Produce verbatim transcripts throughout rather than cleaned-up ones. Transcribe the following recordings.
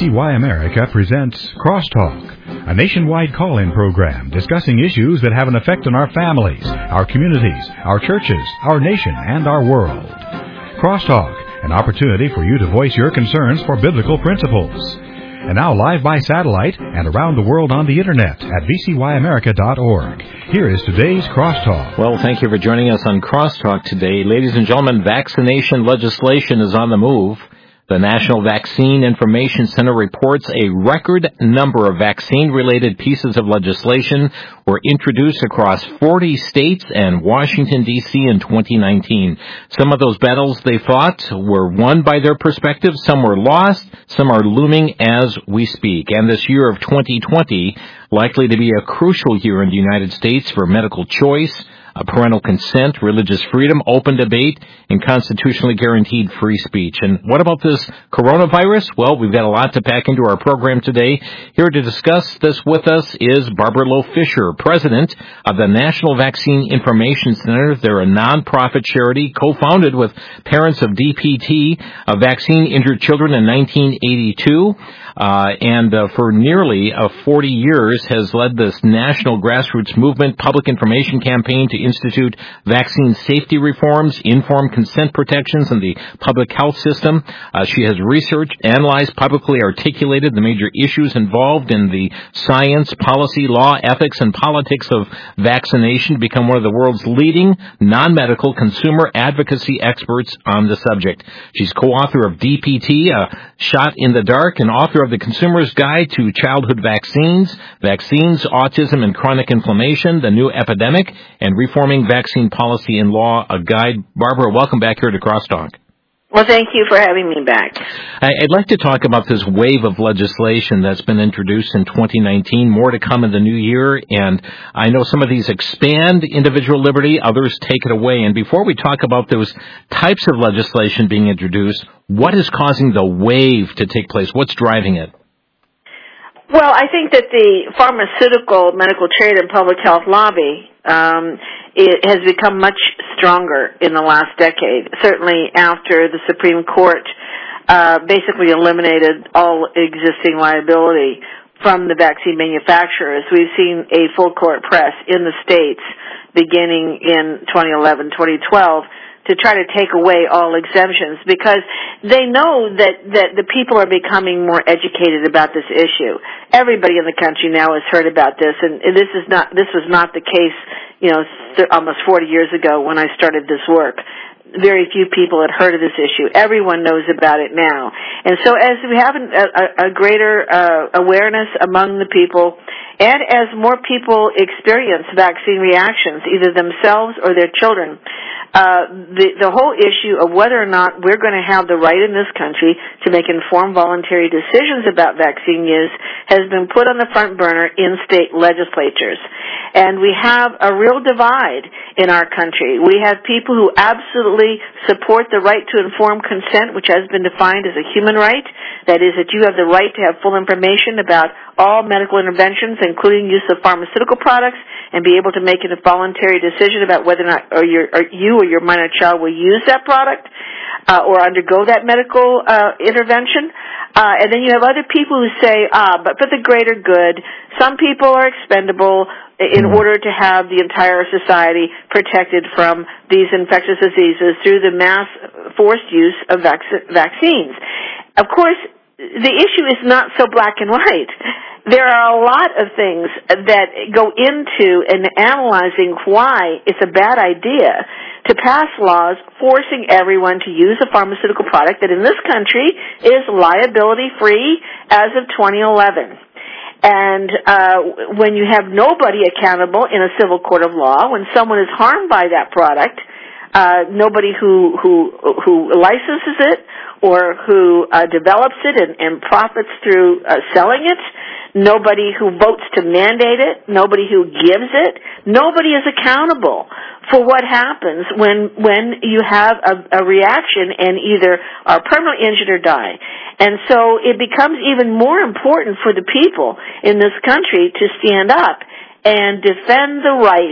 C Y America presents Crosstalk, a nationwide call-in program discussing issues that have an effect on our families, our communities, our churches, our nation, and our world. Crosstalk, an opportunity for you to voice your concerns for biblical principles. And now live by satellite and around the world on the Internet at v c y america dot org. Here is today's Crosstalk. Well, thank you for joining us on Crosstalk today. Ladies and gentlemen, vaccination legislation is on the move. The National Vaccine Information Center reports a record number of vaccine-related pieces of legislation were introduced across forty states and Washington, D C in twenty nineteen. Some of those battles they fought were won by their perspective, some were lost, some are looming as we speak. And this year of twenty twenty, likely to be a crucial year in the United States for medical choice, parental consent, religious freedom, open debate, and constitutionally guaranteed free speech. And what about this coronavirus? Well, we've got a lot to pack into our program today. Here to discuss this with us is Barbara Loe Fisher, president of the National Vaccine Information Center. They're a nonprofit charity co-founded with parents of D P T, uh, vaccine-injured children in nineteen eighty-two. Uh, and uh, for nearly uh, forty years has led this national grassroots movement, public information campaign to institute vaccine safety reforms, informed consent protections in the public health system. Uh, she has researched, analyzed, publicly articulated the major issues involved in the science, policy, law, ethics, and politics of vaccination to become one of the world's leading non-medical consumer advocacy experts on the subject. She's co-author of D P T, uh, Shot in the Dark, and author of The Consumer's Guide to Childhood Vaccines, Vaccines, Autism, and Chronic Inflammation, The New Epidemic, and Reforming Vaccine Policy and Law, a guide. Barbara, welcome back here to Crosstalk. Well, thank you for having me back. I'd like to talk about this wave of legislation that's been introduced in twenty nineteen, more to come in the new year, and I know some of these expand individual liberty, others take it away. And before we talk about those types of legislation being introduced, what is causing the wave to take place? What's driving it? Well, I think that the pharmaceutical, medical trade, and public health lobby um, it has become much stronger in the last decade, certainly after the Supreme Court uh, basically eliminated all existing liability from the vaccine manufacturers. We've seen a full court press in the states beginning in twenty eleven, twenty twelve to try to take away all exemptions because they know that, that the people are becoming more educated about this issue. Everybody in the country now has heard about this, and this is not, this was not the case, you know, th- almost forty years ago when I started this work. Very few people had heard of this issue. Everyone knows about it now. And so as we have a, a, a greater uh, awareness among the people, and as more people experience vaccine reactions, either themselves or their children, uh, the, the whole issue of whether or not we're going to have the right in this country to make informed voluntary decisions about vaccine use has been put on the front burner in state legislatures. And we have a real divide in our country. We have people who absolutely support the right to informed consent, which has been defined as a human right. That is, that you have the right to have full information about all medical interventions, including use of pharmaceutical products, and be able to make a voluntary decision about whether or not or your, or you or your minor child will use that product uh, or undergo that medical uh, intervention. Uh, and then you have other people who say, ah, but for the greater good, some people are expendable in order to have the entire society protected from these infectious diseases through the mass forced use of vac- vaccines. Of course, the issue is not so black and white. There are a lot of things that go into and analyzing why it's a bad idea to pass laws forcing everyone to use a pharmaceutical product that in this country is liability-free as of twenty eleven. And uh, when you have nobody accountable in a civil court of law, when someone is harmed by that product, uh, nobody who who who licenses it or who uh, develops it and, and profits through uh, selling it, nobody who votes to mandate it, nobody who gives it, nobody is accountable for what happens when when you have a, a reaction and either are permanently injured or die. And so it becomes even more important for the people in this country to stand up and defend the right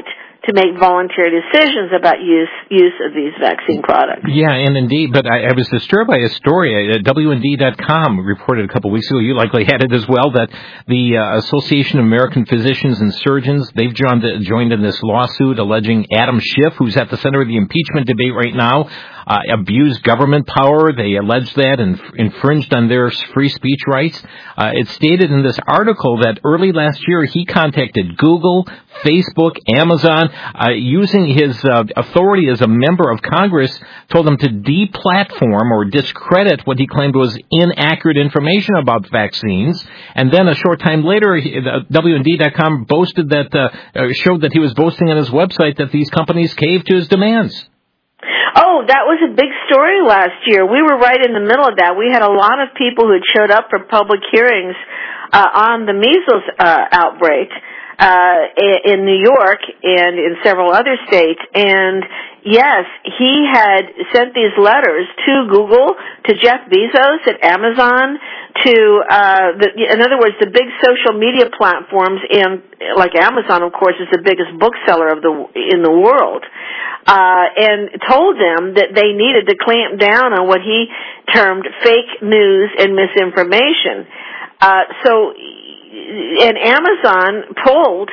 to make voluntary decisions about use use of these vaccine products. Yeah, and indeed, but I, I was disturbed by a story. Uh, W N D dot com reported a couple of weeks ago, you likely had it as well, that the uh, Association of American Physicians and Surgeons, they've joined, joined in this lawsuit alleging Adam Schiff, who's at the center of the impeachment debate right now, uh, abused government power. They alleged that and infringed on their free speech rights. Uh, it stated in this article that early last year he contacted Google, Facebook, Amazon, uh, using his uh, authority as a member of Congress, told them to deplatform or discredit what he claimed was inaccurate information about vaccines. And then a short time later, he, uh, W N D dot com boasted that, uh, uh, showed that he was boasting on his website that these companies caved to his demands. Oh, that was a big story last year. We were right in the middle of that. We had a lot of people who had showed up for public hearings uh, on the measles uh, outbreak uh, in New York and in several other states. And yes, he had sent these letters to Google, to Jeff Bezos at Amazon, to uh, the, in other words, the big social media platforms, and like Amazon, of course, is the biggest bookseller of the in the world. Uh, and told them that they needed to clamp down on what he termed fake news and misinformation. Uh, so, and Amazon pulled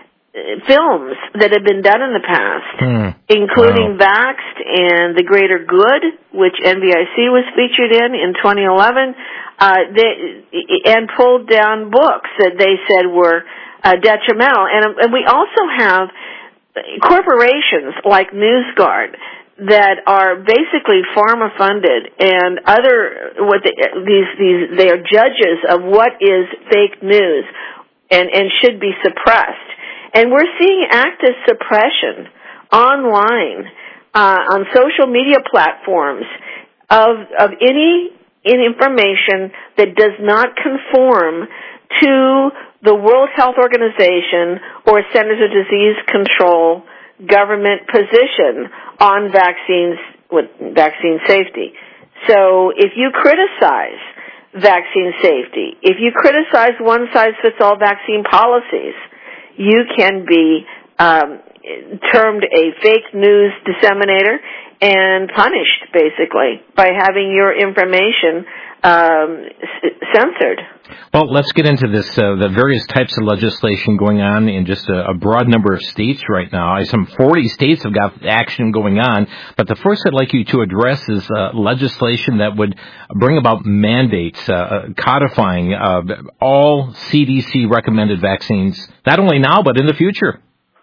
films that had been done in the past, hmm. including wow. Vaxxed and The Greater Good, which N V I C was featured in in twenty eleven, uh, they, and pulled down books that they said were uh, detrimental. And, and we also have corporations like NewsGuard that are basically pharma funded and other what they, these these they are judges of what is fake news and and should be suppressed. And we're seeing active suppression online uh, on social media platforms of of any, any information that does not conform to the World Health Organization or Centers of Disease Control government position on vaccines with vaccine safety. So if you criticize vaccine safety, if you criticize one-size-fits-all vaccine policies, you can be um, termed a fake news disseminator and punished, basically, by having your information um, censored. Well, let's get into this, uh, the various types of legislation going on in just a, a broad number of states right now. Some forty states have got action going on, but the first I'd like you to address is uh, legislation that would bring about mandates, uh, codifying uh, all C D C recommended vaccines, not only now, but in the future.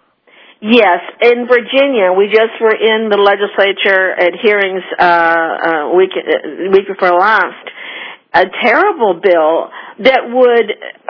Yes, in Virginia, we just were in the legislature at hearings uh, uh, week, uh, week before last. A terrible bill that would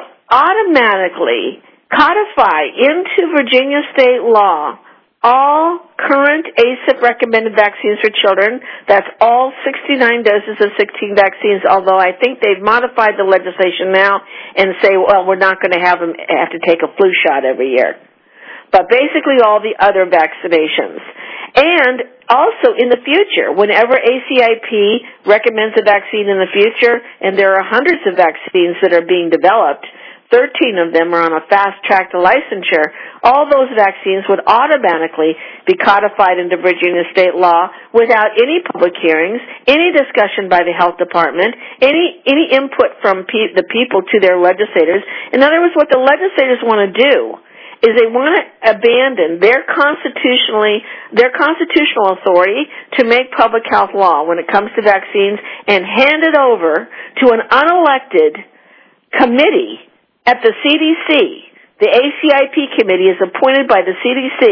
automatically codify into Virginia state law all current A C I P-recommended vaccines for children. That's all sixty-nine doses of sixteen vaccines, although I think they've modified the legislation now and say, well, we're not going to have them have to take a flu shot every year. But basically all the other vaccinations. And also in the future, whenever A C I P recommends a vaccine in the future, and there are hundreds of vaccines that are being developed, thirteen of them are on a fast track to licensure, all those vaccines would automatically be codified into Virginia state law without any public hearings, any discussion by the health department, any any input from pe- the people to their legislators. In other words, what the legislators want to do is they want to abandon their constitutionally, their constitutional authority to make public health law when it comes to vaccines and hand it over to an unelected committee at the C D C. The A C I P committee is appointed by the C D C,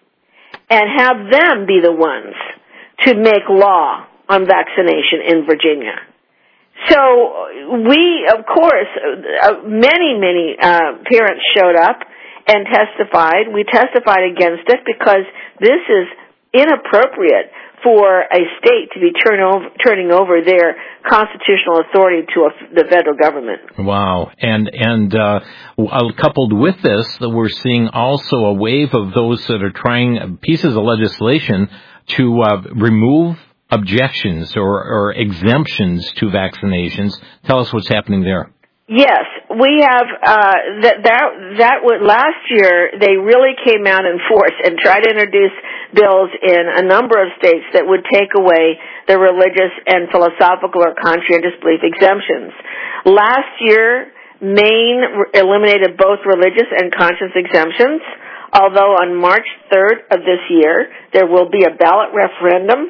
and have them be the ones to make law on vaccination in Virginia. So we, of course, uh, many, many uh, parents showed up and testified. We testified against it because this is inappropriate for a state to be turn over, turning over their constitutional authority to a, the federal government. Wow. And and uh, coupled with this, we're seeing also a wave of those that are trying pieces of legislation to uh, remove objections or, or exemptions to vaccinations. Tell us what's happening there. Yes. we have uh, that that that would last year they really came out in force and tried to introduce bills in a number of states that would take away the religious and philosophical or conscientious belief exemptions. Last year, Maine eliminated both religious and conscience exemptions, although on March third of this year there will be a ballot referendum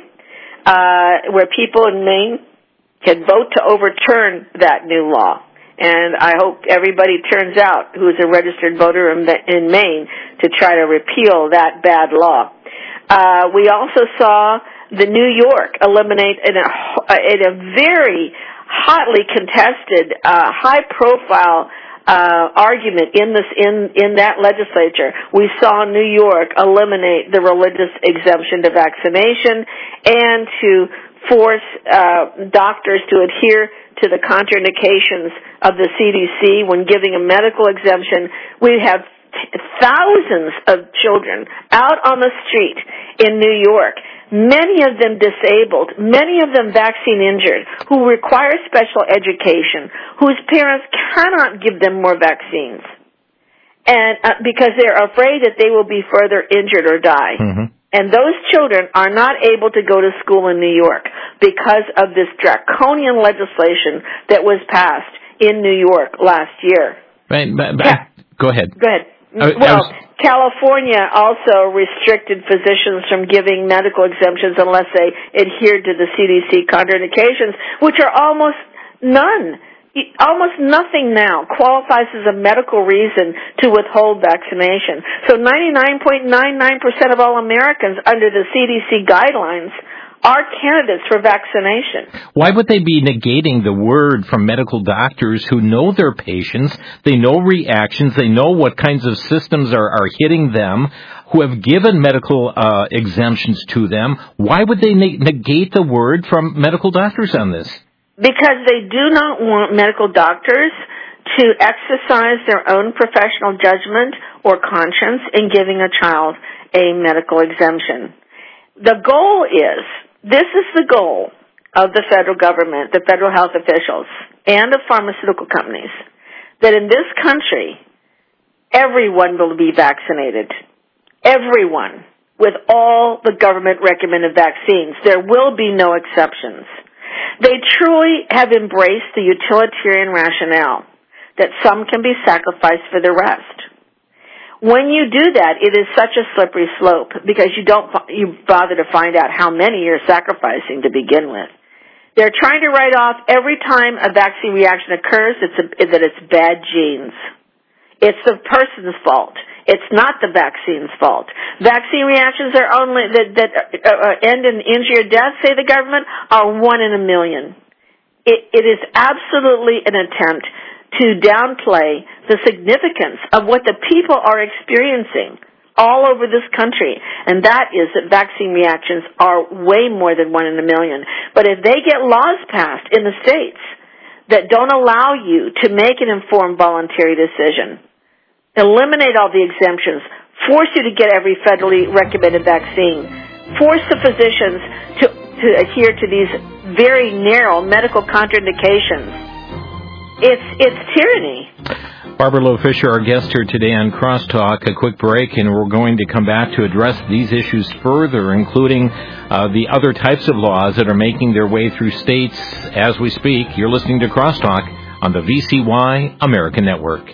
uh, where people in Maine can vote to overturn that new law. And I hope everybody turns out who is a registered voter in, in Maine to try to repeal that bad law. Uh, we also saw the New York eliminate in a, in a very hotly contested, uh, high-profile uh, argument in this in in that legislature. We saw New York eliminate the religious exemption to vaccination and to force uh, doctors to adhere to the contraindications of the C D C when giving a medical exemption. We have t- thousands of children out on the street in New York, many of them disabled, many of them vaccine injured, who require special education, whose parents cannot give them more vaccines, and uh, because they're afraid that they will be further injured or die. Mm-hmm. And those children are not able to go to school in New York because of this draconian legislation that was passed in New York last year. Right, but, but, yeah. Go ahead. Go ahead. I, well, I was... California also restricted physicians from giving medical exemptions unless they adhered to the C D C contraindications, which are almost none. Almost nothing now qualifies as a medical reason to withhold vaccination. So ninety-nine point nine nine percent of all Americans under the C D C guidelines are candidates for vaccination. Why would they be negating the word from medical doctors who know their patients, they know reactions, they know what kinds of systems are, are hitting them, who have given medical uh, exemptions to them? Why would they ne- negate the word from medical doctors on this? Because they do not want medical doctors to exercise their own professional judgment or conscience in giving a child a medical exemption. The goal is, this is the goal of the federal government, the federal health officials, and of pharmaceutical companies, that in this country, everyone will be vaccinated. Everyone, with all the government-recommended vaccines. There will be no exceptions. They truly have embraced the utilitarian rationale that some can be sacrificed for the rest. When you do that, it is such a slippery slope because you don't you bother to find out how many you're sacrificing to begin with. They're trying to write off every time a vaccine reaction occurs it's a, that it's bad genes. It's the person's fault. It's not the vaccine's fault. Vaccine reactions are only that, that uh, end in injury or death, say the government, are one in a million. It, it is absolutely an attempt to downplay the significance of what the people are experiencing all over this country, and that is that vaccine reactions are way more than one in a million. But if they get laws passed in the states that don't allow you to make an informed voluntary decision, eliminate all the exemptions, force you to get every federally recommended vaccine, force the physicians to, to adhere to these very narrow medical contraindications. It's it's tyranny. Barbara Loe Fisher, our guest here today on Crosstalk. A quick break, and we're going to come back to address these issues further, including uh, the other types of laws that are making their way through states as we speak. You're listening to Crosstalk on the V C Y American Network.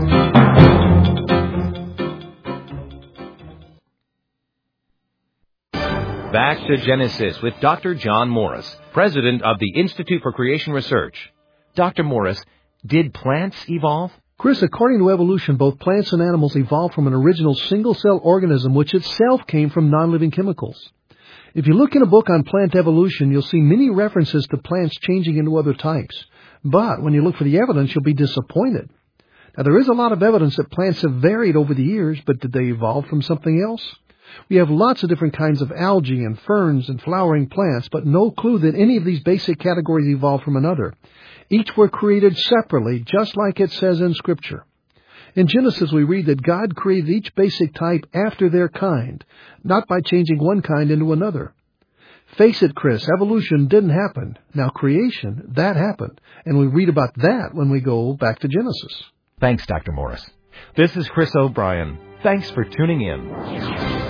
Back to Genesis with Doctor John Morris, president of the Institute for Creation Research. Doctor Morris, did plants evolve? Chris, according to evolution, both plants and animals evolved from an original single-cell organism which itself came from non-living chemicals. If you look in a book on plant evolution, you'll see many references to plants changing into other types. But when you look for the evidence, you'll be disappointed. Now, there is a lot of evidence that plants have varied over the years, but did they evolve from something else? We have lots of different kinds of algae and ferns and flowering plants, but no clue that any of these basic categories evolved from another. Each were created separately, just like it says in Scripture. In Genesis, we read that God created each basic type after their kind, not by changing one kind into another. Face it, Chris, evolution didn't happen. Now creation, that happened. And we read about that when we go back to Genesis. Thanks, Doctor Morris. This is Chris O'Brien. Thanks for tuning in.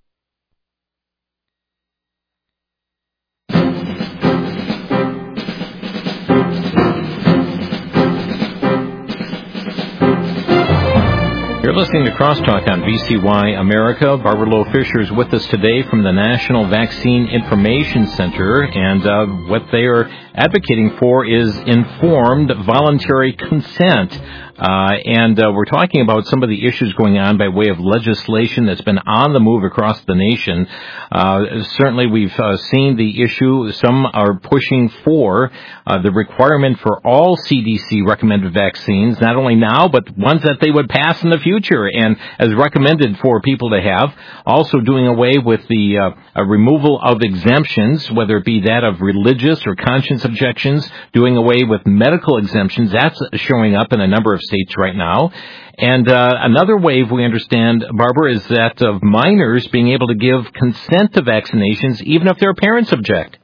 You're listening to Crosstalk on V C Y America. Barbara Lowe Fisher is with us today from the National Vaccine Information Center, and uh, what they are advocating for is informed voluntary consent. Uh, and uh, we're talking about some of the issues going on by way of legislation that's been on the move across the nation. Uh, certainly we've uh, seen the issue. Some are pushing for uh, the requirement for all C D C recommended vaccines, not only now, but ones that they would pass in the future and as recommended for people to have. Also doing away with the uh, removal of exemptions, whether it be that of religious or conscience objections, doing away with medical exemptions. That's showing up in a number of states right now. And uh, another wave, we understand, Barbara, is that of minors being able to give consent to vaccinations even if their parents object.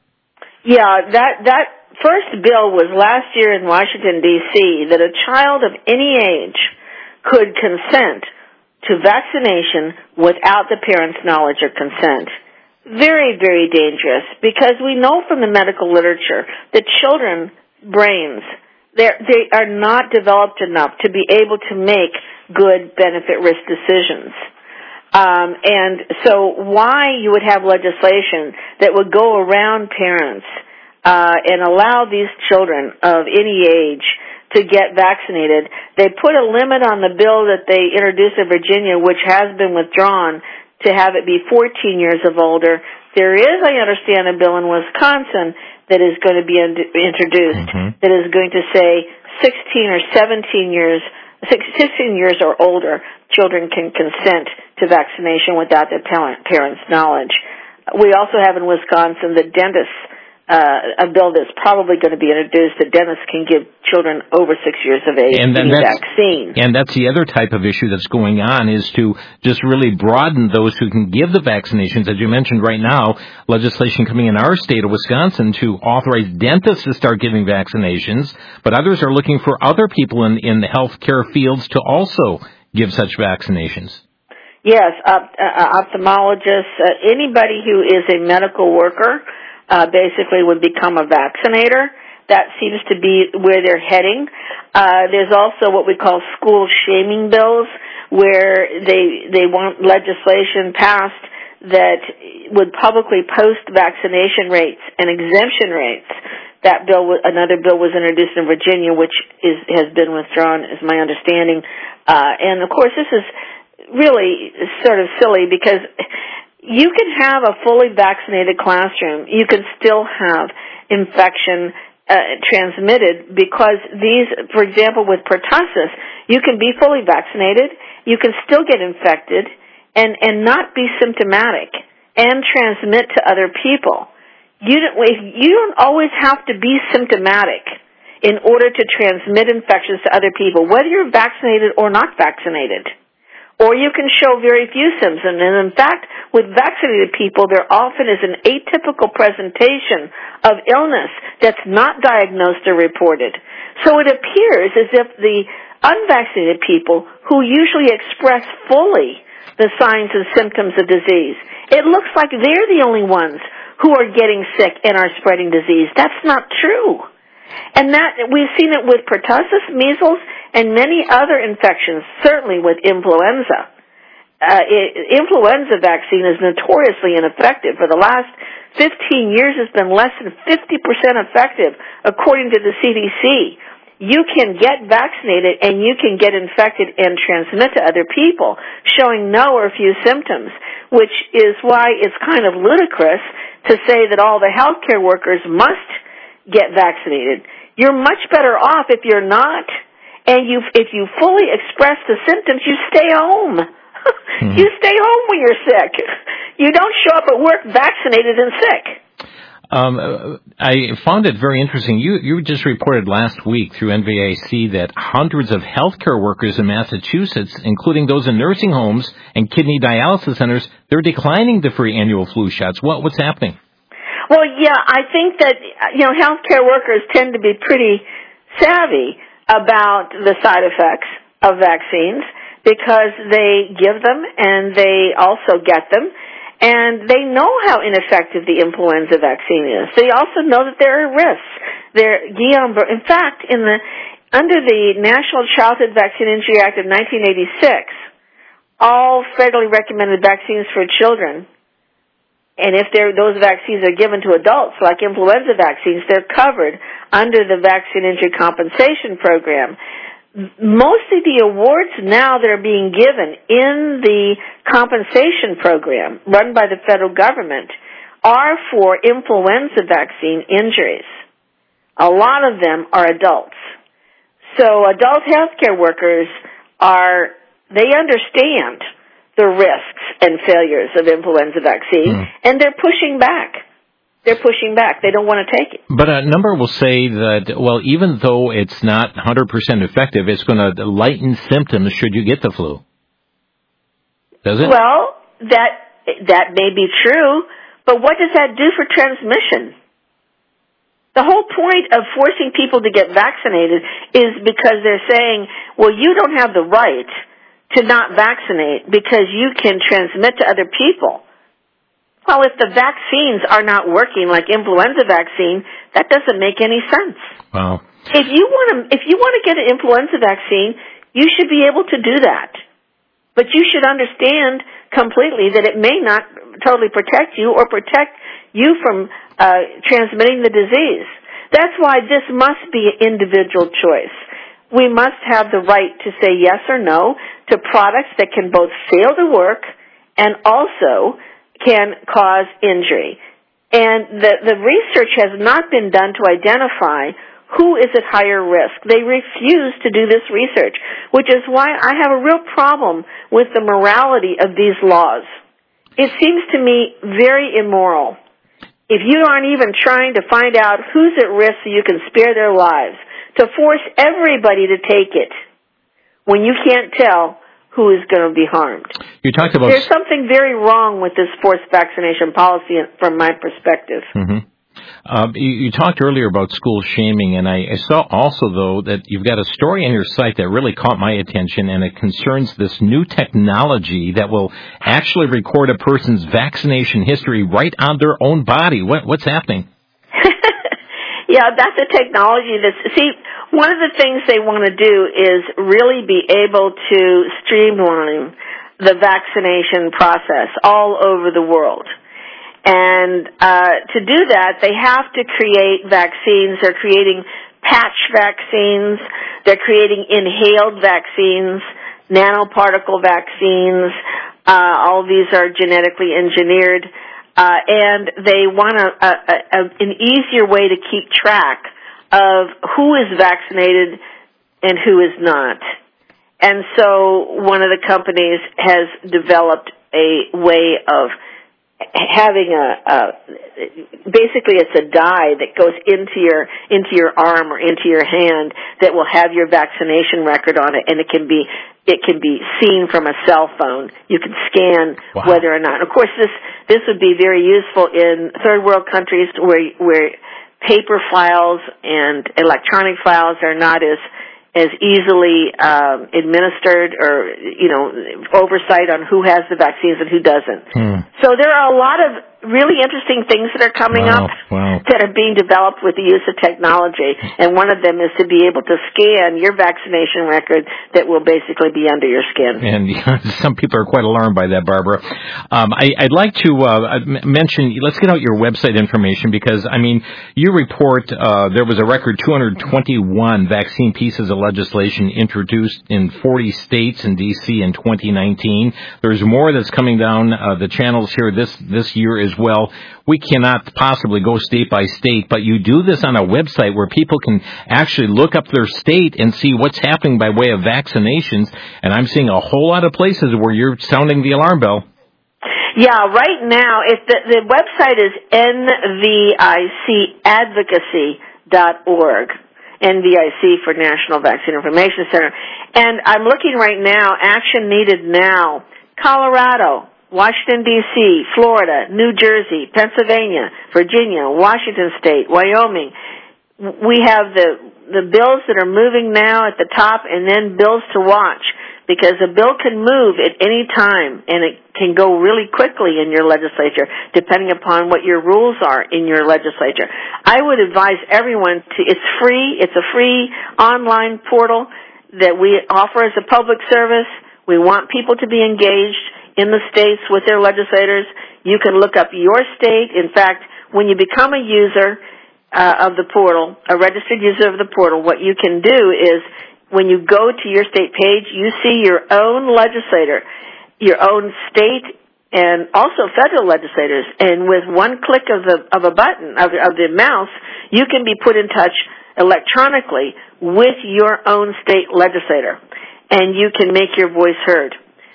Yeah, that that first bill was last year in Washington, D C, that a child of any age could consent to vaccination without the parent's knowledge or consent. Very, very dangerous, because we know from the medical literature that children's brains, They're, they are not developed enough to be able to make good benefit-risk decisions. Um, and so why you would have legislation that would go around parents uh, and allow these children of any age to get vaccinated. They put a limit on the bill that they introduced in Virginia, which has been withdrawn, to have it be fourteen years of older. There is, I understand, a bill in Wisconsin that is going to be introduced mm-hmm. that is going to say sixteen or seventeen years, sixteen years or older, children can consent to vaccination without their parents' knowledge. We also have in Wisconsin the dentists, uh, a bill that's probably going to be introduced that dentists can give children over six years of age and the vaccine. And that's the other type of issue that's going on, is to just really broaden those who can give the vaccinations. As you mentioned right now, legislation coming in our state of Wisconsin to authorize dentists to start giving vaccinations, but others are looking for other people in, in the healthcare fields to also give such vaccinations. Yes, op- uh, ophthalmologists, uh, anybody who is a medical worker uh, basically would become a vaccinator. That seems to be where they're heading. Uh, there's also what we call school shaming bills, where they they want legislation passed that would publicly post vaccination rates and exemption rates. That bill, another bill was introduced in Virginia, which is has been withdrawn, is my understanding. Uh, and of course, this is really sort of silly, because you can have a fully vaccinated classroom. You can still have infection uh, transmitted, because these, for example, with pertussis, you can be fully vaccinated, you can still get infected, and, and not be symptomatic and transmit to other people. You don't, you don't always have to be symptomatic in order to transmit infections to other people, whether you're vaccinated or not vaccinated. Or you can show very few symptoms. And in fact, with vaccinated people, there often is an atypical presentation of illness that's not diagnosed or reported. So it appears as if the unvaccinated people, who usually express fully the signs and symptoms of disease, it looks like they're the only ones who are getting sick and are spreading disease. That's not true. And that, we've seen it with pertussis, measles, and many other infections, certainly with influenza. Uh, it, influenza vaccine is notoriously ineffective. For the last fifteen years, it's been less than fifty percent effective, according to the C D C. You can get vaccinated and you can get infected and transmit to other people, showing no or few symptoms, which is why it's kind of ludicrous to say that all the healthcare workers must get vaccinated. You're much better off if you're not, and you if you fully express the symptoms, you stay home. Mm-hmm. You stay home when you're sick. You don't show up at work vaccinated and sick. Um, I found it very interesting. You you just reported last week through N V A C that hundreds of healthcare workers in Massachusetts, including those in nursing homes and kidney dialysis centers, they're declining the free annual flu shots. What what's happening? Well, yeah, I think that, you know, healthcare workers tend to be pretty savvy about the side effects of vaccines because they give them and they also get them, and they know how ineffective the influenza vaccine is. They also know that there are risks. There, Guillain-Barré, in fact, in the under the National Childhood Vaccine Injury Act of nineteen eighty-six, all federally recommended vaccines for children, and if those vaccines are given to adults, like influenza vaccines, they're covered under the Vaccine Injury Compensation Program. Most of the awards now that are being given in the compensation program run by the federal government are for influenza vaccine injuries. A lot of them are adults. So adult healthcare workers are, they understand the risks and failures of influenza vaccine, mm. and they're pushing back. They're pushing back. They don't want to take it. But a number will say that, well, even though it's not one hundred percent effective, it's going to lighten symptoms should you get the flu. Does it? Well, that that may be true, but what does that do for transmission? The whole point of forcing people to get vaccinated is because they're saying, well, you don't have the right to not vaccinate because you can transmit to other people. Well, if the vaccines are not working like influenza vaccine, that doesn't make any sense. Wow. If you want to, if you want to get an influenza vaccine, you should be able to do that. But you should understand completely that it may not totally protect you or protect you from uh, transmitting the disease. That's why this must be an individual choice. We must have the right to say yes or no to products that can both fail to work and also can cause injury. And the, the research has not been done to identify who is at higher risk. They refuse to do this research, which is why I have a real problem with the morality of these laws. It seems to me very immoral. If you aren't even trying to find out who's at risk so you can spare their lives, to force everybody to take it when you can't tell who is going to be harmed. You talked about There's something very wrong with this forced vaccination policy from my perspective. Mm-hmm. Uh, you, you talked earlier about school shaming, and I, I saw also, though, that you've got a story on your site that really caught my attention, and it concerns this new technology that will actually record a person's vaccination history right on their own body. What, what's happening? Yeah, that's a technology that's, see, one of the things they want to do is really be able to streamline the vaccination process all over the world. And uh, to do that, they have to create vaccines. They're creating patch vaccines. They're creating inhaled vaccines, nanoparticle vaccines. Uh, all these are genetically engineered. Uh, and they want a, a, a, an easier way to keep track of who is vaccinated and who is not. And so one of the companies has developed a way of having a, a basically it's a dye that goes into your into your arm or into your hand that will have your vaccination record on it, and it can be it can be seen from a cell phone. You can scan wow. whether or not. Of course, this this would be very useful in third world countries where where paper files and electronic files are not as as easily um, administered or, you know, oversight on who has the vaccines and who doesn't. Hmm. So there are a lot of really interesting things that are coming wow, up wow. that are being developed with the use of technology, and one of them is to be able to scan your vaccination record that will basically be under your skin. And some people are quite alarmed by that, Barbara. Um, I, I'd like to uh, mention, let's get out your website information because, I mean, you report uh, there was a record two hundred twenty-one vaccine pieces of legislation introduced in forty states in D C in twenty nineteen. There's more that's coming down uh, the channels here this, this year as well. We cannot possibly go state by state, but you do this on a website where people can actually look up their state and see what's happening by way of vaccinations, and I'm seeing a whole lot of places where you're sounding the alarm bell. Yeah, right now, if the, the website is N V I C advocacy dot org. N V I C for National Vaccine Information Center. And I'm looking right now, action needed now. Colorado, Washington, D C, Florida, New Jersey, Pennsylvania, Virginia, Washington State, Wyoming. We have the the bills that are moving now at the top, and then bills to watch, because a bill can move at any time, and it can go really quickly in your legislature, depending upon what your rules are in your legislature. I would advise everyone to, it's free, it's a free online portal that we offer as a public service. We want people to be engaged in the states with their legislators. You can look up your state. In fact, when you become a user uh, of the portal, a registered user of the portal, what you can do is when you go to your state page, you see your own legislator, your own state, and also federal legislators. And with one click of the of a button of, of the mouse, you can be put in touch electronically with your own state legislator, and you can make your voice heard.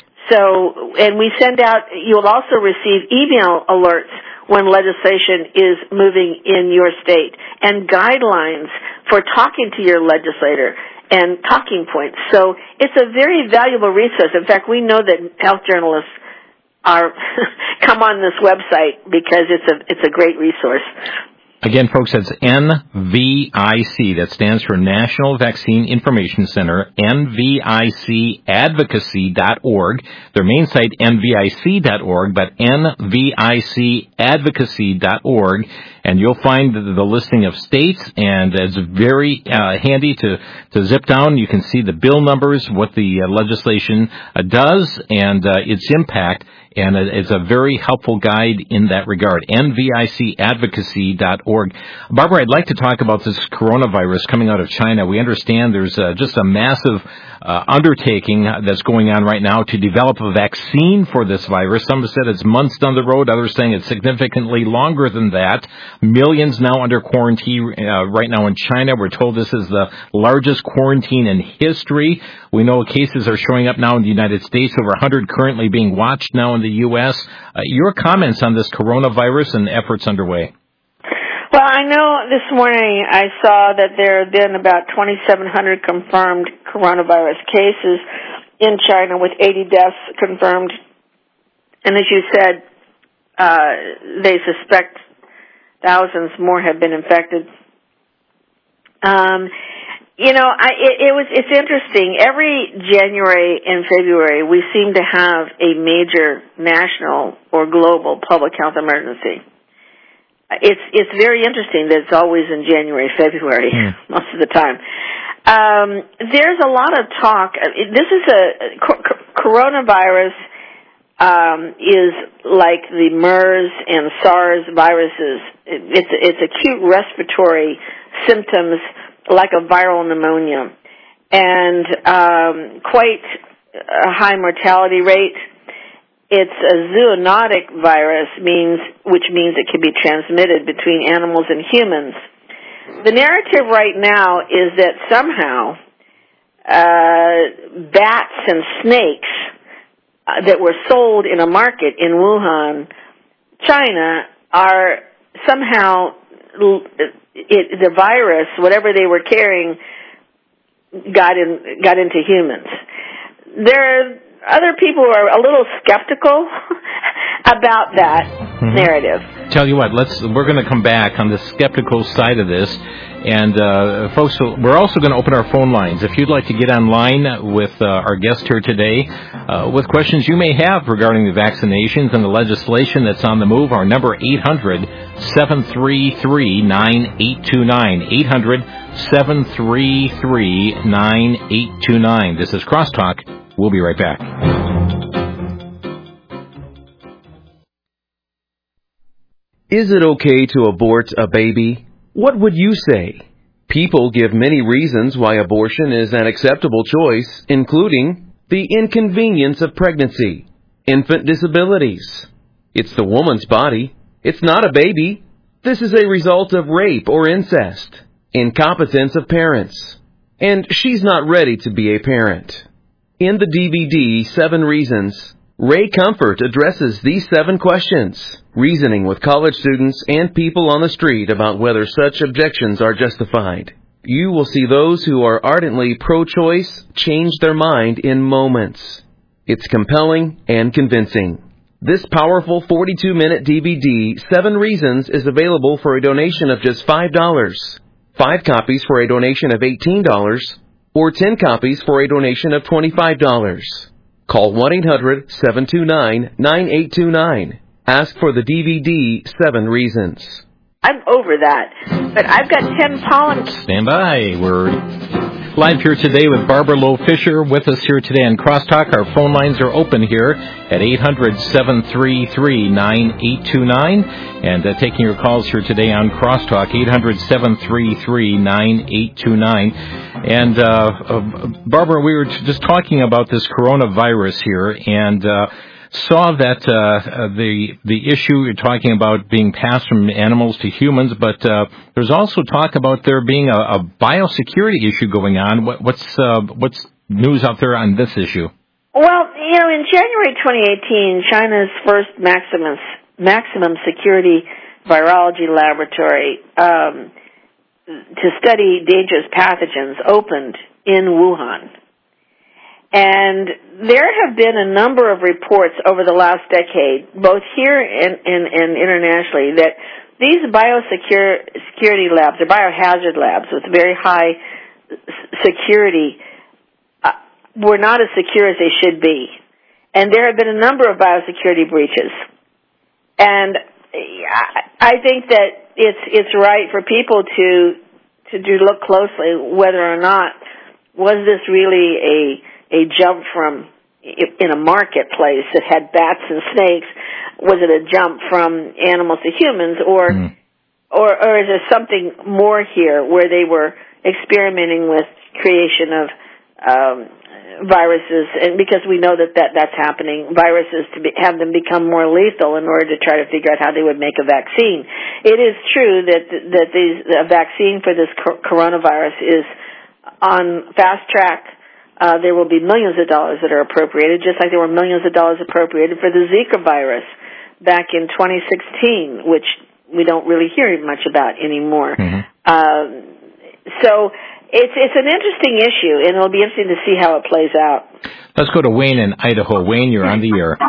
So, and we send out, you'll also receive email alerts when legislation is moving in your state, and guidelines for talking to your legislator and talking points. So it's a very valuable resource. In fact, we know that health journalists are come on this website because it's a it's a great resource. Again, folks, that's N V I C. That stands for National Vaccine Information Center, N V I C advocacy dot org. Their main site, N V I C dot org, but N V I C advocacy dot org. And you'll find the, the listing of states, and it's very uh, handy to, to zip down. You can see the bill numbers, what the uh, legislation uh, does, and uh, its impact. And it's a very helpful guide in that regard, N V I C advocacy dot org. Barbara, I'd like to talk about this coronavirus coming out of China. We understand there's uh, just a massive uh, undertaking that's going on right now to develop a vaccine for this virus. Some have said it's months down the road. Others saying it's significantly longer than that. Millions now under quarantine uh, right now in China. We're told this is the largest quarantine in history. We know cases are showing up now in the United States, over one hundred currently being watched now in the U S. Uh, your comments on this coronavirus and efforts underway? Well, I know this morning I saw that there have been about twenty-seven hundred confirmed coronavirus cases in China, with eighty deaths confirmed. And as you said, uh, they suspect thousands more have been infected. Um, you know, I, it, it was, it's interesting. Every January and February, we seem to have a major national or global public health emergency. It's, it's very interesting that it's always in January, February, mm. most of the time. Um, there's a lot of talk. This is a, coronavirus, um, is like the MERS and SARS viruses. It's, it's acute respiratory symptoms like a viral pneumonia, and um, quite a high mortality rate. It's a zoonotic virus, means which means it can be transmitted between animals and humans. The narrative right now is that somehow uh, bats and snakes uh, that were sold in a market in Wuhan, China, are somehow It, the virus, whatever they were carrying, got in, got into humans. There are other people who are a little skeptical about that mm-hmm. narrative. Tell you what, let's we're going to come back on the skeptical side of this, and uh, folks, we're also going to open our phone lines. If you'd like to get online with uh, our guest here today, uh, with questions you may have regarding the vaccinations and the legislation that's on the move, our number eight hundred, seven three three, nine eight two nine, eight hundred, seven three three, nine eight two nine. This is Crosstalk. We'll be right back. Is it okay to abort a baby? What would you say? People give many reasons why abortion is an acceptable choice, including the inconvenience of pregnancy, infant disabilities. It's the woman's body. It's not a baby. This is a result of rape or incest, incompetence of parents, and she's not ready to be a parent. In the D V D, Seven Reasons, Ray Comfort addresses these seven questions, reasoning with college students and people on the street about whether such objections are justified. You will see those who are ardently pro-choice change their mind in moments. It's compelling and convincing. This powerful forty-two minute D V D, Seven Reasons, is available for a donation of just five dollars. Five copies for a donation of eighteen dollars, or ten copies for a donation of twenty-five dollars. Call one eight hundred, seven two nine, nine eight two nine. Ask for the D V D, Seven Reasons. I'm over that. But I've got ten pollen. Stand by. We're live here today with Barbara Loe Fisher with us here today on Crosstalk. Our phone lines are open here at eight hundred, seven three three, nine eight two nine. And uh, taking your calls here today on Crosstalk, eight hundred, seven three three, nine eight two nine. And, uh, uh, Barbara, we were just talking about this coronavirus here, and uh, saw that uh, the the issue you're talking about being passed from animals to humans, but uh, there's also talk about there being a, a biosecurity issue going on. What, what's uh, what's news out there on this issue? Well, you know, in January twenty eighteen, China's first maximum maximum security virology laboratory um, to study dangerous pathogens opened in Wuhan. And there have been a number of reports over the last decade, both here and, and, and internationally, that these biosecurity labs, or biohazard labs with very high security, uh, were not as secure as they should be. And there have been a number of biosecurity breaches. And I think that it's it's right for people to to do look closely whether or not was this really a a jump from, in a marketplace that had bats and snakes, was it a jump from animals to humans, or mm. or, or is there something more here where they were experimenting with creation of um, viruses, and because we know that, that that's happening, viruses to be, have them become more lethal in order to try to figure out how they would make a vaccine. It is true that that these, a vaccine for this coronavirus is on fast track. Uh, there will be millions of dollars that are appropriated, just like there were millions of dollars appropriated for the Zika virus back in twenty sixteen, which we don't really hear much about anymore. Mm-hmm. Um, so it's it's an interesting issue, and it'll be interesting to see how it plays out. Let's go to Wayne in Idaho. Wayne, you're on the air.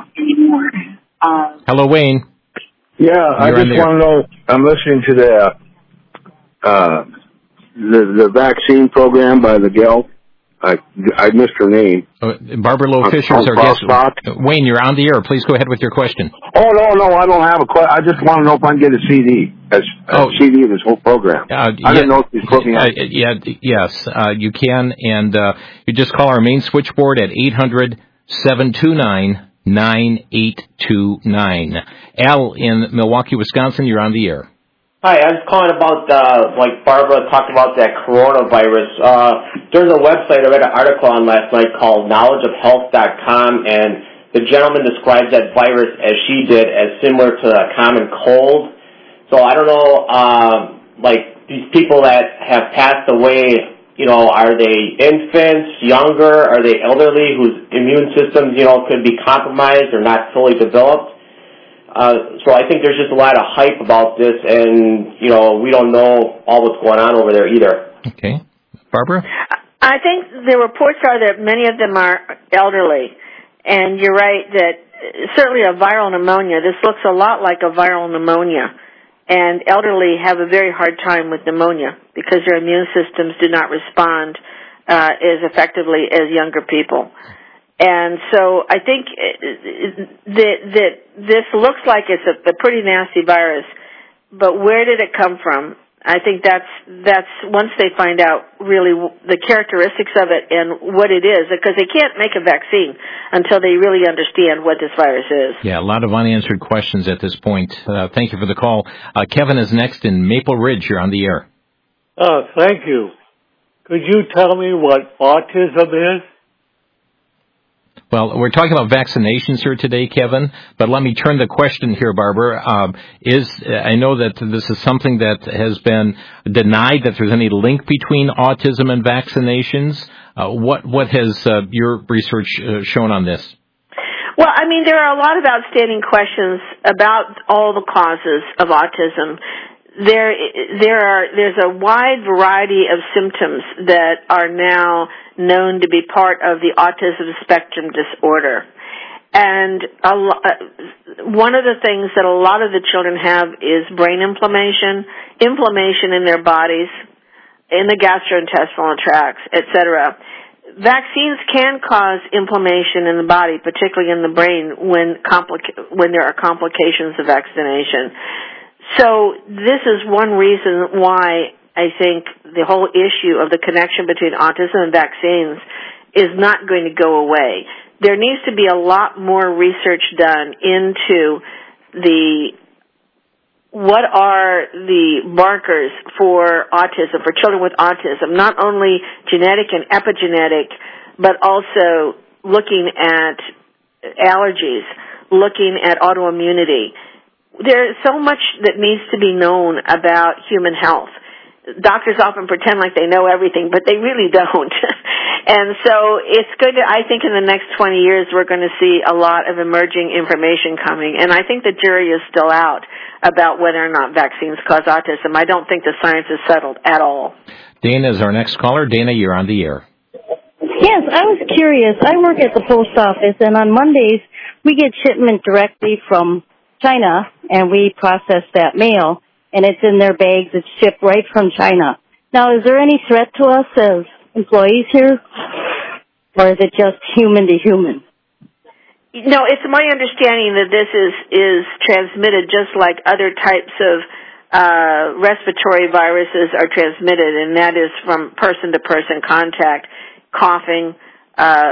Hello, Wayne. Yeah, you're I just want to know, I'm listening to the, uh, the the vaccine program by the gal. I, I missed her name. Uh, Barbara Loe Fisher is our guest. Wayne, you're on the air. Please go ahead with your question. Oh, no, no, I don't have a question. I just want to know if I can get a C D, a, oh, a C D of this whole program. Uh, I yeah, didn't know if you put me on. Uh, yeah, yes, uh, you can, and uh, you just call our main switchboard at eight hundred, seven two nine, nine eight two nine. Al in Milwaukee, Wisconsin, you're on the air. Hi, I was calling about, uh, like Barbara talked about that coronavirus. Uh, there's a website I read an article on last night called knowledge of health dot com, and the gentleman describes that virus as she did as similar to a common cold. So I don't know, uh, like these people that have passed away, you know, are they infants, younger, are they elderly whose immune systems, you know, could be compromised or not fully developed? Uh, so I think there's just a lot of hype about this, and, you know, we don't know all what's going on over there either. Okay. Barbara? I think the reports are that many of them are elderly, and you're right that certainly a viral pneumonia, this looks a lot like a viral pneumonia, and elderly have a very hard time with pneumonia because their immune systems do not respond uh, as effectively as younger people. And so I think that, that this looks like it's a, a pretty nasty virus, but where did it come from? I think that's that's once they find out really the characteristics of it and what it is, because they can't make a vaccine until they really understand what this virus is. Yeah, a lot of unanswered questions at this point. Uh, thank you for the call. Uh, Kevin is next in Maple Ridge. You're on the air. Oh, thank you. Could you tell me what autism is? Well, we're talking about vaccinations here today, Kevin, but let me turn the question here, Barbara. Um, is I know that this is something that has been denied, that there's any link between autism and vaccinations. Uh, what what has uh, your research uh, shown on this? Well, I mean, there are a lot of outstanding questions about all the causes of autism. There, there are, there's a wide variety of symptoms that are now known to be part of the autism spectrum disorder. And a lo- uh, one of the things that a lot of the children have is brain inflammation, inflammation in their bodies, in the gastrointestinal tracts, et cetera. Vaccines can cause inflammation in the body, particularly in the brain, when complica- when there are complications of vaccination. So this is one reason why I think the whole issue of the connection between autism and vaccines is not going to go away. There needs to be a lot more research done into the what are the markers for autism, for children with autism, not only genetic and epigenetic, but also looking at allergies, looking at autoimmunity. There's so much that needs to be known about human health. Doctors often pretend like they know everything, but they really don't. And so it's good to, I think in the next twenty years we're going to see a lot of emerging information coming. And I think the jury is still out about whether or not vaccines cause autism. I don't think the science is settled at all. Dana is our next caller. Dana, you're on the air. Yes, I was curious. I work at the post office, and on Mondays we get shipment directly from China, and we process that mail, and it's in their bags. It's shipped right from China. Now, is there any threat to us as employees here, or is it just human to human? No, it's my understanding that this is, is transmitted just like other types of uh, respiratory viruses are transmitted, and that is from person-to-person contact, coughing, uh,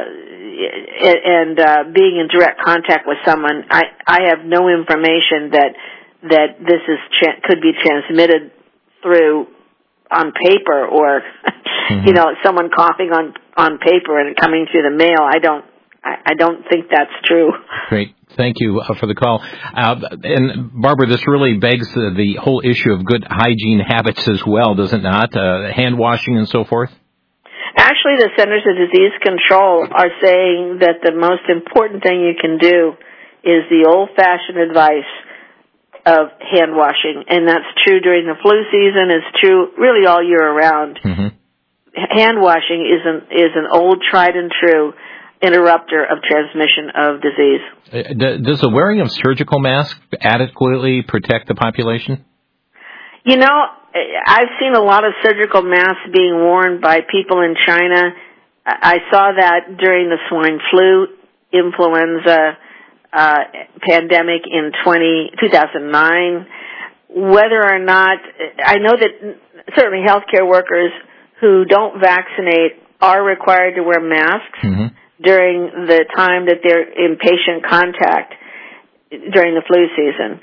and uh, being in direct contact with someone. I, I have no information that that this is tra- could be transmitted through on paper or, mm-hmm. you know, someone coughing on, on paper and coming through the mail. I don't. I don't think that's true. Great. Thank you uh, for the call. Uh, and, Barbara, this really begs uh, the whole issue of good hygiene habits as well, does it not? Uh, hand washing and so forth? Actually, the Centers of Disease Control are saying that the most important thing you can do is the old-fashioned advice of hand washing. And that's true during the flu season. It's true really all year around. Mm-hmm. Hand washing is an, is an old, tried and true interrupter of transmission of disease. Does the wearing of surgical masks adequately protect the population? You know, I've seen a lot of surgical masks being worn by people in China. I saw that during the swine flu influenza uh, pandemic in two thousand nine. Whether or not, I know that certainly healthcare workers who don't vaccinate are required to wear masks. Mm-hmm. during the time that they're in patient contact during the flu season.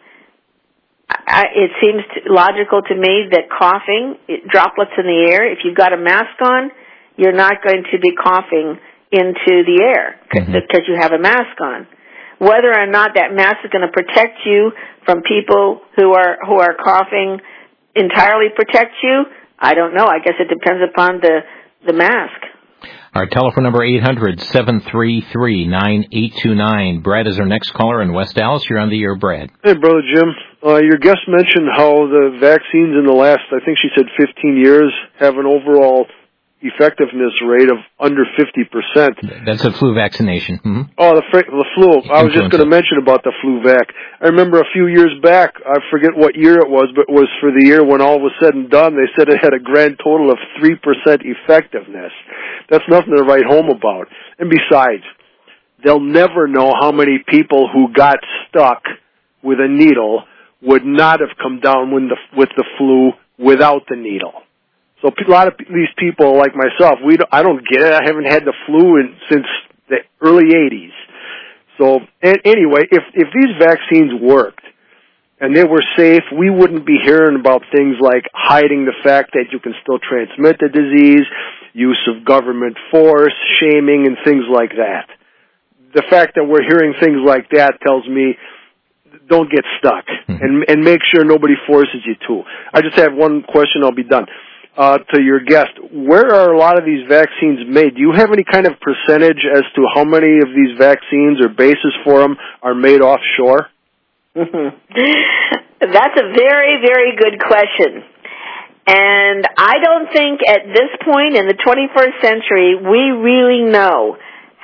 I, it seems to, logical to me that coughing, it, droplets in the air, if you've got a mask on, you're not going to be coughing into the air mm-hmm. because you have a mask on. Whether or not that mask is going to protect you from people who are who are coughing, entirely protect you, I don't know. I guess it depends upon the, the mask. Our telephone number, eight hundred, seven three three, nine eight two nine. Brad is our next caller in West Dallas. You're on the air, Brad. Hey, Brother Jim. Uh, your guest mentioned how the vaccines in the last, I think she said fifteen years, have an overall effectiveness rate of under fifty percent. That's a flu vaccination. Mm-hmm. Oh, the, the flu. I was just going to mention about the flu vac. I remember a few years back, I forget what year it was, but it was for the year when all was said and done, they said it had a grand total of three percent effectiveness. That's nothing to write home about. And besides, they'll never know how many people who got stuck with a needle would not have come down with the, with the flu without the needle. So a lot of these people, like myself, we don't, I don't get it. I haven't had the flu in, since the early eighties. So and anyway, if if these vaccines worked and they were safe, we wouldn't be hearing about things like hiding the fact that you can still transmit the disease, use of government force, shaming, and things like that. The fact that we're hearing things like that tells me don't get stuck mm-hmm. and and make sure nobody forces you to. I just have one question. I'll be done. Uh, to your guest, where are a lot of these vaccines made? Do you have any kind of percentage as to how many of these vaccines or bases for them are made offshore? Mm-hmm. That's a very, very good question. And I don't think at this point in the twenty-first century we really know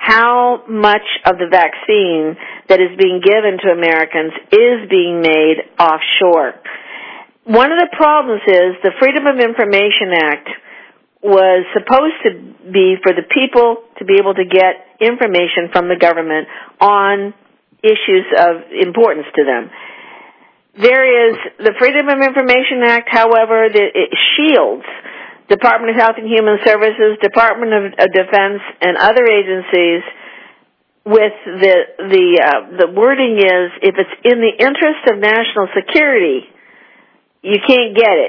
how much of the vaccine that is being given to Americans is being made offshore. One of the problems is the Freedom of Information Act was supposed to be for the people to be able to get information from the government on issues of importance to them. There is the Freedom of Information Act, however, that it shields Department of Health and Human Services, Department of, of Defense, and other agencies with the the uh, the wording is if it's in the interest of national security, you can't get it.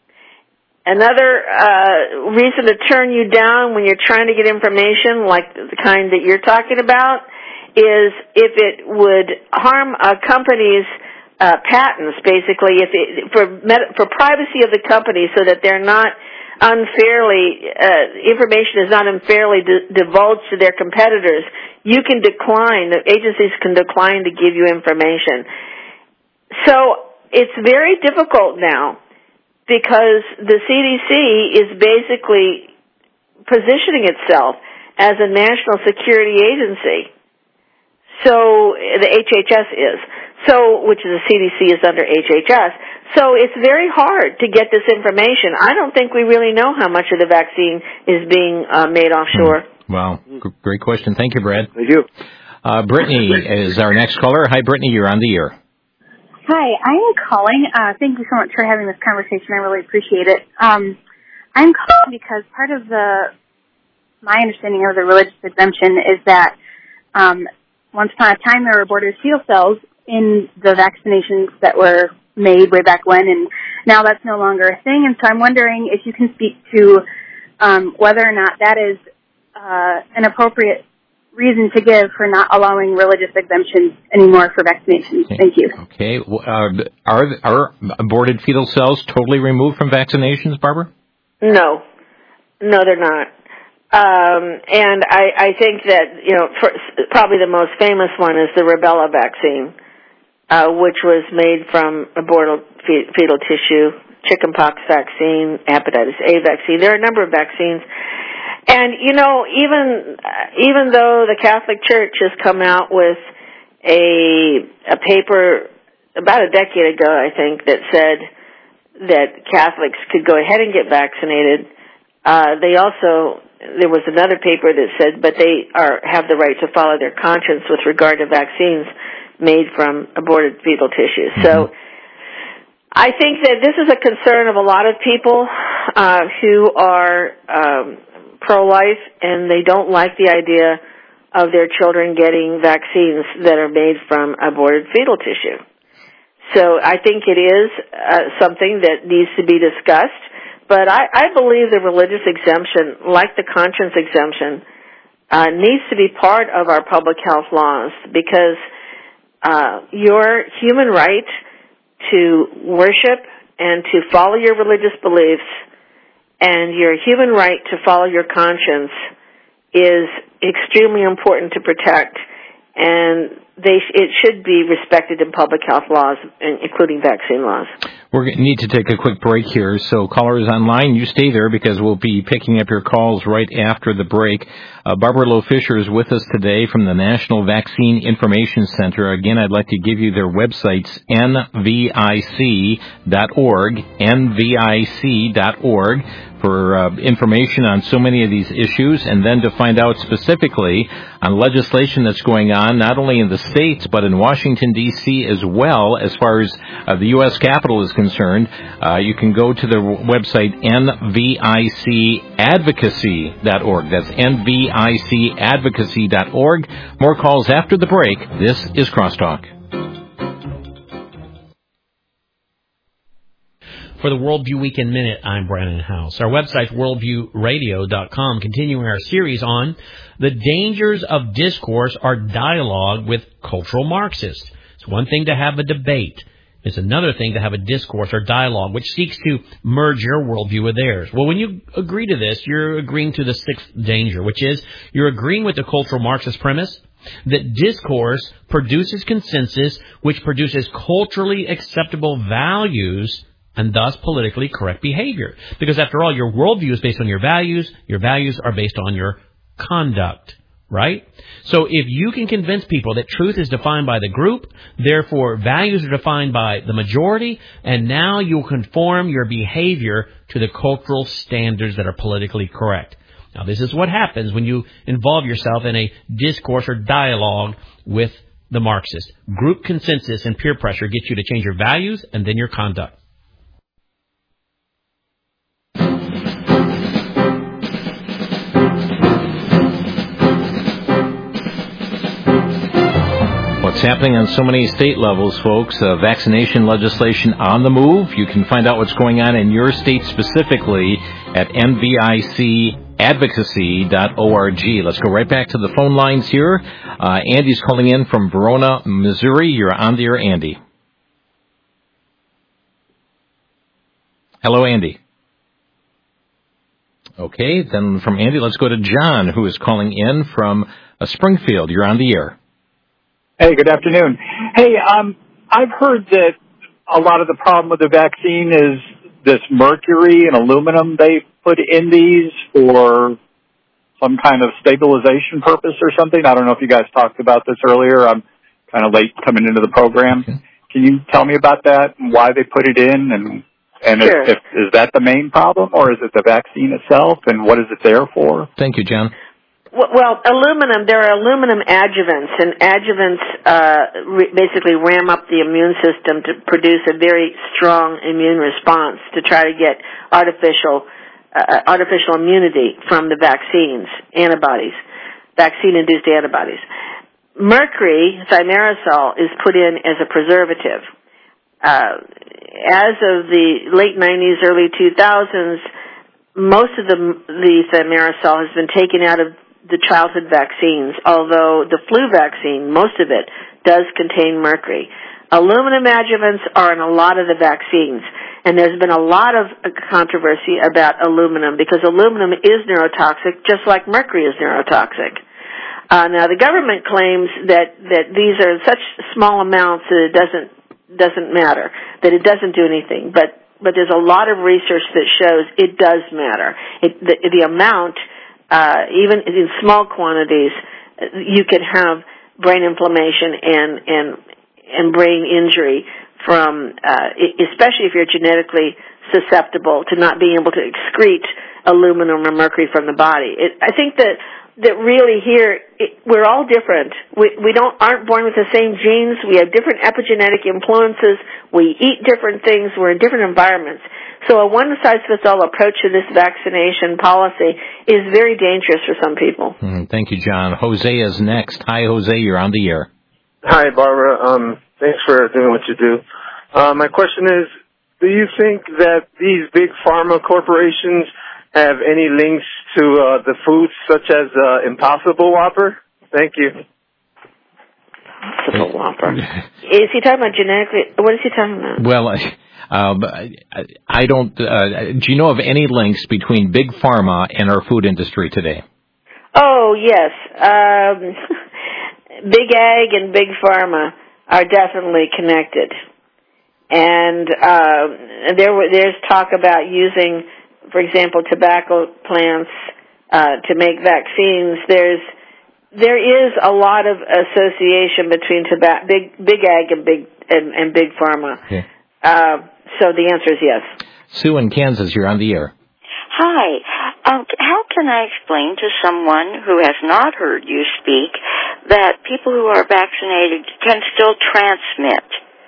Another uh, reason to turn you down when you're trying to get information, like the kind that you're talking about, is if it would harm a company's uh, patents, basically, if it, for med- for privacy of the company, so that they're not unfairly, uh, information is not unfairly di- divulged to their competitors, you can decline, the agencies can decline to give you information. So it's very difficult now because the C D C is basically positioning itself as a national security agency. So the H H S is, so which is the C D C is under H H S. So it's very hard to get this information. I don't think we really know how much of the vaccine is being uh, made offshore. Wow, great question. Thank you, Brad. Thank you. Uh, Brittany is our next caller. Hi, Brittany. You're on the air. Hi, I'm calling. Uh, thank you so much for having this conversation. I really appreciate it. Um, I'm calling because part of the my understanding of the religious exemption is that um, once upon a time there were aborted fetal cells in the vaccinations that were made way back when, and now that's no longer a thing. And so I'm wondering if you can speak to um, whether or not that is uh, an appropriate reason to give for not allowing religious exemptions anymore for vaccinations. Okay. Thank you. Okay. Uh, are are aborted fetal cells totally removed from vaccinations, Barbara? No. No, they're not. Um, and I, I think that, you know, for, probably the most famous one is the rubella vaccine, uh, which was made from aborted fetal tissue, chickenpox vaccine, hepatitis A vaccine. There are a number of vaccines. And, you know, even even though the Catholic Church has come out with a a paper about a decade ago, I think, that said that Catholics could go ahead and get vaccinated, uh, they also, there was another paper that said, but they are have the right to follow their conscience with regard to vaccines made from aborted fetal tissue. Mm-hmm. So I think that this is a concern of a lot of people uh, who are um, pro-life, and they don't like the idea of their children getting vaccines that are made from aborted fetal tissue. So I think it is uh, something that needs to be discussed, but I, I believe the religious exemption, like the conscience exemption, uh, needs to be part of our public health laws, because uh, your human right to worship and to follow your religious beliefs and your human right to follow your conscience is extremely important to protect, and they sh- it should be respected in public health laws, including vaccine laws. We need to take a quick break here, so callers online, you stay there because we'll be picking up your calls right after the break. Uh, Barbara Loe Fisher is with us today from the National Vaccine Information Center. Again, I'd like to give you their websites, N V I C dot org, N V I C dot org, for uh, information on so many of these issues, and then to find out specifically on legislation that's going on, not only in the states, but in Washington, D C as well, as far as uh, the U S Capitol is concerned. Uh, you can go to the website N V I C advocacy dot org. That's N V I C advocacy dot org. More calls after the break. This is Crosstalk. For the Worldview Weekend Minute, I'm Brandon House. Our website, worldview radio dot com, continuing our series on the dangers of discourse or dialogue with cultural Marxists. It's one thing to have a debate. It's another thing to have a discourse or dialogue which seeks to merge your worldview with theirs. Well, when you agree to this, you're agreeing to the sixth danger, which is you're agreeing with the cultural Marxist premise that discourse produces consensus, which produces culturally acceptable values and thus politically correct behavior. Because after all, your worldview is based on your values. Your values are based on your conduct. right? So if you can convince people that truth is defined by the group, therefore values are defined by the majority, and now you'll conform your behavior to the cultural standards that are politically correct. Now, this is what happens when you involve yourself in a discourse or dialogue with the Marxist. Group consensus and peer pressure get you to change your values and then your conduct. What's happening on so many state levels, folks? Uh, vaccination legislation on the move. You can find out what's going on in your state specifically at N V I C advocacy dot org. Let's go right back to the phone lines here. Uh, Andy's calling in from Verona, Missouri. You're on the air, Andy. Hello, Andy. Okay, then from Andy, let's go to John, who is calling in from uh, Springfield. You're on the air. Hey, good afternoon. Hey, um, I've heard that a lot of the problem with the vaccine is this mercury and aluminum they put in these for some kind of stabilization purpose or something. I don't know if you guys talked about this earlier. I'm kind of late coming into the program. Okay. Can you tell me about that and why they put it in? And and sure. if, if, is that the main problem, or is it the vaccine itself, and what is it there for? Thank you, John. Well, aluminum, there are aluminum adjuvants, and adjuvants uh, re- basically ram up the immune system to produce a very strong immune response to try to get artificial uh, artificial immunity from the vaccines, antibodies, vaccine-induced antibodies. Mercury, thimerosal, is put in as a preservative. Uh, as of the late nineties, early two thousands, most of the, the thimerosal has been taken out of the childhood vaccines, although the flu vaccine, most of it, does contain mercury. Aluminum adjuvants are in a lot of the vaccines, and there's been a lot of controversy about aluminum because aluminum is neurotoxic, just like mercury is neurotoxic. Uh, now, the government claims that, that these are such small amounts that it doesn't doesn't matter, that it doesn't do anything, but but there's a lot of research that shows it does matter. It, the, the amount Uh, even in small quantities, you can have brain inflammation and and and brain injury from, uh, especially if you're genetically susceptible to not being able to excrete aluminum or mercury from the body. It, I think that that really here it, we're all different. We we don't aren't born with the same genes. We have different epigenetic influences. We eat different things. We're in different environments. So a one-size-fits-all approach to this vaccination policy is very dangerous for some people. Mm, thank you, John. Jose is next. Hi, Jose. You're on the air. Hi, Barbara. Um, thanks for doing what you do. Uh, my question is, do you think that these big pharma corporations have any links to uh, the foods such as uh, Impossible Whopper? Thank you. Impossible Whopper. Is he talking about genetically? What is he talking about? Well, I... Um, I don't. Uh, do you know of any links between big pharma and our food industry today? Oh yes, um, big ag and big pharma are definitely connected, and uh, there there's talk about using, for example, tobacco plants uh, to make vaccines. There's there is a lot of association between tobacco, big big ag and big and, and big pharma. Okay. Uh, so the answer is yes. Sue in Kansas, you're on the air. Hi. Um, how can I explain to someone who has not heard you speak that people who are vaccinated can still transmit?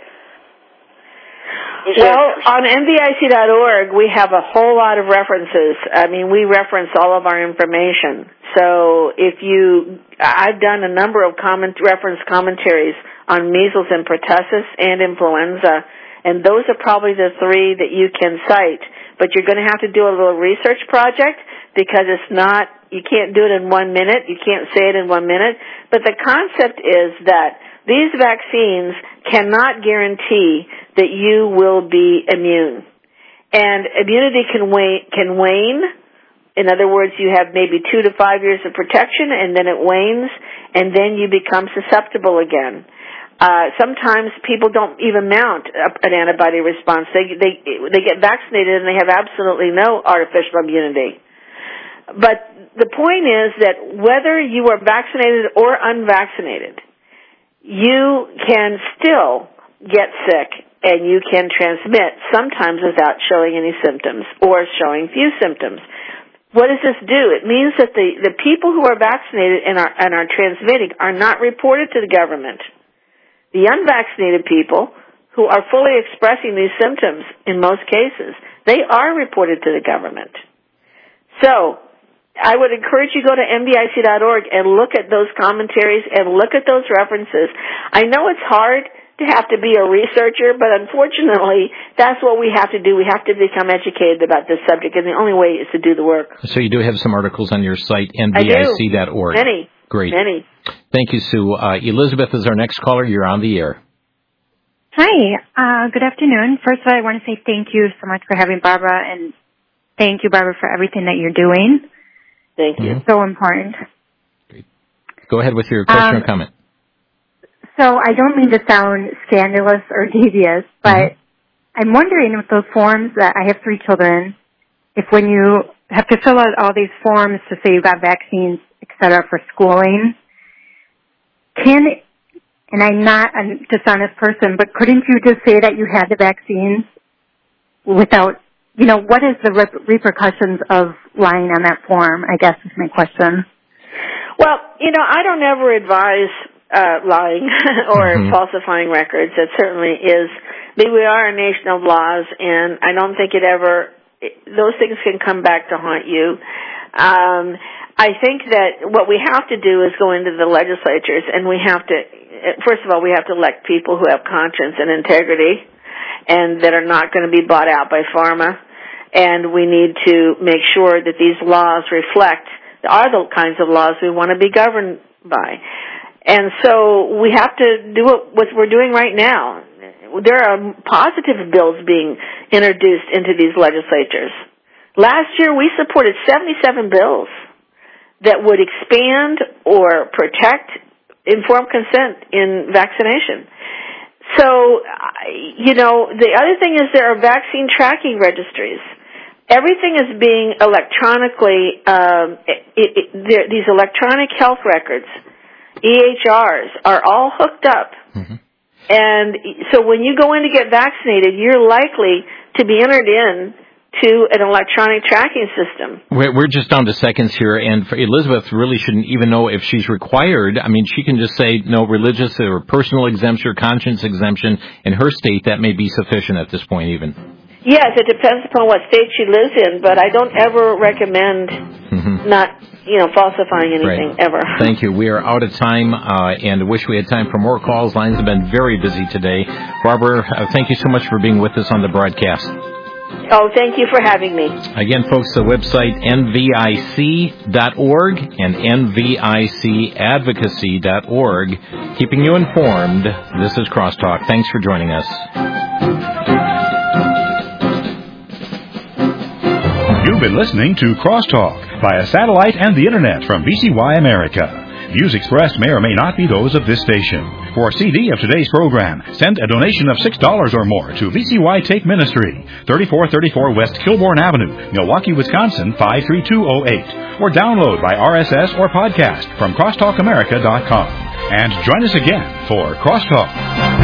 Is well, on N V I C dot org, we have a whole lot of references. I mean, we reference all of our information. So if you, I've done a number of comment, reference commentaries on measles and pertussis and influenza, and those are probably the three that you can cite. But you're going to have to do a little research project because it's not, you can't do it in one minute. You can't say it in one minute. But the concept is that these vaccines cannot guarantee that you will be immune. And immunity can wane, can wane. In other words, you have maybe two to five years of protection, and then it wanes, and then you become susceptible again. Uh, sometimes people don't even mount an antibody response. They, they, they get vaccinated and they have absolutely no artificial immunity. But the point is that whether you are vaccinated or unvaccinated, you can still get sick and you can transmit, sometimes without showing any symptoms or showing few symptoms. What does this do? It means that the, the people who are vaccinated and are, and are transmitting are not reported to the government. The unvaccinated people who are fully expressing these symptoms in most cases, they are reported to the government. So, I would encourage you to go to M B I C dot org and look at those commentaries and look at those references. I know it's hard to have to be a researcher, but unfortunately, that's what we have to do. We have to become educated about this subject, and the only way is to do the work. So you do have some articles on your site, M B I C dot org. Many. Great. Many. Thank you, Sue. Uh, Elizabeth is our next caller. You're on the air. Hi. Uh, good afternoon. First of all, I want to say thank you so much for having Barbara, and thank you, Barbara, for everything that you're doing. Thank you. It's so important. Go ahead with your question um, or comment. So I don't mean to sound scandalous or devious, but mm-hmm. I'm wondering with those forms that I have three children, if when you have to fill out all these forms to say you got vaccines, et cetera, for schooling, can, and I'm not a dishonest person, but couldn't you just say that you had the vaccines without, you know, what is the re- repercussions of lying on that form, I guess is my question. Well, you know, I don't ever advise uh, lying or mm-hmm. falsifying records. It certainly is. I mean, we are a nation of laws, and I don't think it ever, it, those things can come back to haunt you. Um, I think that what we have to do is go into the legislatures, and we have to, first of all, we have to elect people who have conscience and integrity and that are not going to be bought out by pharma. And we need to make sure that these laws reflect, are the kinds of laws we want to be governed by. And so we have to do what we're doing right now. There are positive bills being introduced into these legislatures. Last year we supported seventy-seven bills that would expand or protect informed consent in vaccination. So, you know, the other thing is there are vaccine tracking registries. Everything is being electronically, um, it, it, these electronic health records, E H Rs, are all hooked up. Mm-hmm. And so when you go in to get vaccinated, you're likely to be entered in to an electronic tracking system. We're just down to seconds here, and for Elizabeth really shouldn't even know if she's required. I mean, she can just say no religious or personal exemption or conscience exemption. In her state, that may be sufficient at this point even. Yes, it depends upon what state she lives in, but I don't ever recommend mm-hmm. not, you know, falsifying anything, right. ever. Thank you. We are out of time, uh, and wish we had time for more calls. Lines have been very busy today. Barbara, uh, thank you so much for being with us on the broadcast. Oh, thank you for having me. Again, folks, the website M V I C dot org and M V I C advocacy dot org. Keeping you informed, this is Crosstalk. Thanks for joining us. You've been listening to Crosstalk via satellite and the Internet from V C Y America. Views expressed may or may not be those of this station. For a C D of today's program, send a donation of six dollars or more to V C Y Take Ministry, thirty-four thirty-four West Kilbourne Avenue, Milwaukee, Wisconsin, five three two oh eight. Or download by R S S or podcast from crosstalk america dot com. And join us again for Crosstalk.